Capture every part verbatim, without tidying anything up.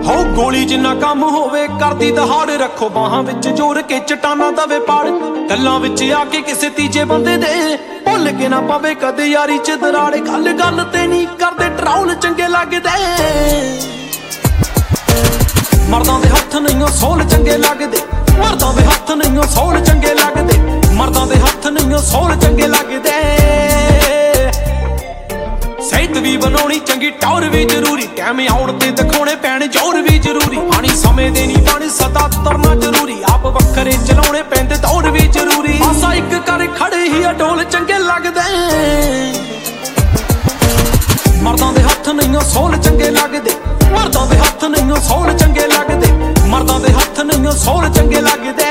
ਹੋ ਗੋਲੀ ਜਿੰਨਾ ਕੰਮ ਹੋਵੇ ਕਰਦੀ ਦਹਾੜ, ਰੱਖੋ ਬਾਹਾਂ ਵਿੱਚ ਜੋਰ ਕੇ ਚਟਾਨਾ ਦਵੇ ਪਾੜ। ਗੱਲਾਂ ਵਿੱਚ ਆ ਕੇ ਕਿਸੇ ਤੀਜੇ ਬੰਦੇ ਦੇ ਭੁੱਲ ਕੇ ਨਾ ਪਵੇ ਕਦੇ ਯਾਰੀ ਚ ਦਰਾੜ। ਗੱਲ ਗੱਲ ਤੇ ਨਹੀਂ ਕਰਦੇ ਟਰਾਉਲ ਚੰਗੇ ਲੱਗਦੇ, ਮਰਦਾਂ ਦੇ ਹੱਥ ਨਹੀਂ ਸੋਲ ਚੰਗੇ ਲੱਗਦੇ। ਮਰਦਾਂ ਦੇ ਹੱਥ ਨਹੀਂ ਸੋਲ ਚੰਗੇ ਲੱਗਦੇ, ਮਰਦਾਂ ਦੇ ਹੱਥ ਨਹੀਂ ਸੋਲ ਚੰਗੇ ਲੱਗਦੇ। ਸਿਹਤ ਵੀ ਬਣਾਉਣੀ ਚੰਗੀ, ਟੌਰ ਵੀ ਜ਼ਰੂਰੀ, ਟਾਈਮ ਆਉਣ ਤੇ ਦਿਖਾਉਣੇ ਪੈਣ ਜ਼ੋਰ ਵੀ ਜ਼ਰੂਰੀ। ਪਾਣੀ ਸਮੇਂ ਦੇ ਨਹੀਂ ਪਾਣੀ ਸਦਾ ਤਰਨਾ ਜ਼ਰੂਰੀ, ਆਪ ਵੱਖਰੇ ਚਲਾਉਣੇ ਪੈਂਦੇ ਦੌੜ ਵੀ ਜ਼ਰੂਰੀ। ਆਸਾ ਇੱਕ ਕਰ ਖੜੇ ਹੀ ਅਡੋਲ ਚੰਗੇ ਲੱਗਦੇ, ਮਰਦਾਂ ਦੇ ਹੱਥ ਨਹੀਂ ਸੋਲ ਚੰਗੇ ਲੱਗਦੇ। ਮਰਦਾਂ ਦੇ ਹੱਥ ਨਹੀਂ ਸੋਲ ਚੰਗੇ ਲੱਗਦੇ, ਮਰਦਾਂ ਦੇ ਹੱਥ ਨਹੀਂ ਸੋਲ ਚੰਗੇ ਲੱਗਦੇ।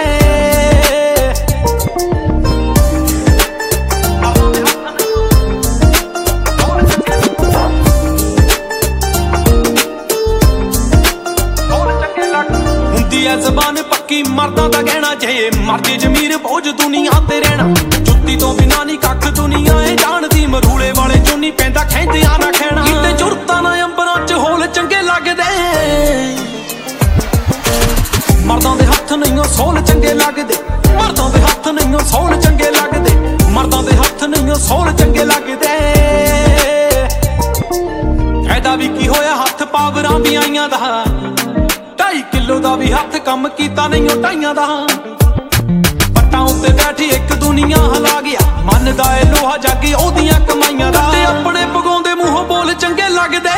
ਹੁੰਦੀ ਐ ਜ਼ਬਾਨ ਪੱਕੀ ਮਰਦਾਂ ਦਾ ਕਹਿਣਾ, ਜੇ ਮਰਦੇ ਜ਼ਮੀਰ ਬੋਝ ਦੁਨੀਆ ਤੇ ਰਹਿਣਾ। ਜੁੱਤੀ ਤੋਂ ਬਿਨਾਂ ਨਹੀਂ ਕੱਖ ਦੁਨੀਆ ਏ ਜਾਣਦੀ, ਮਰੂਲੇ ਵਾਲੇ ਚੋਂ ਨਹੀਂ ਪੈਂਦਾ ਖੈਂਦਿਆਂ ਨਾ ਖੈਣਾ। ਕਿਤੇ ਜੁਰਤਾਂ ਨਾ ਅੰਬਰਾਂ ਚ ਹੋਲ ਚੰਗੇ ਲੱਗਦੇ, ਮਰਦਾਂ ਦੇ ਹੱਥ ਨਹੀਂ ਸੋਲ ਚੰਗੇ ਲੱਗਦੇ। ਮਰਦਾਂ ਦੇ ਹੱਥ ਨਹੀਂ ਸੋਲ ਚੰਗੇ ਲੱਗਦੇ, ਮਰਦਾਂ ਦੇ ਹੱਥ ਨਹੀਂ ਸੋਲ ਚੰਗੇ ਲੱਗਦੇ। ਐਦਾ ਵੀ ਕੀ ਹੋਇਆ ਹੱਥ ਪਾਵਰਾਂ ਵੀ ਆਈਆਂ ਦਾ, ਢਾਈ ਕਿਲੋ ਦਾ ਵੀ ਹੱਥ ਕੰਮ ਕੀਤਾ ਨਹੀਂ ਉਹ ਢਾਈਆਂ ਦਾ। ਪੱਟਾਂ ਉੱਤੇ ਬੈਠੀ ਇੱਕ ਦੁਨੀਆ ਹਿਲਾ ਗਿਆ, ਮੰਨਦਾ ਏ ਲੋਹਾ ਜਾਗੀ ਉਹਦੀਆਂ ਕਮਾਈਆਂ ਦਾ। ਤੇ ਆਪਣੇ ਪਗਾਉਂਦੇ ਮੂੰਹੋਂ ਬੋਲ ਚੰਗੇ ਲੱਗਦੇ,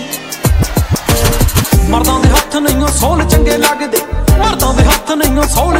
ਮਰਦਾਂ ਦੇ ਹੱਥ ਨਹੀਂ ਸੋਲ ਚੰਗੇ ਲੱਗਦੇ। ਮਰਦਾਂ ਦੇ ਹੱਥ ਨਹੀਂ ਸੋਲ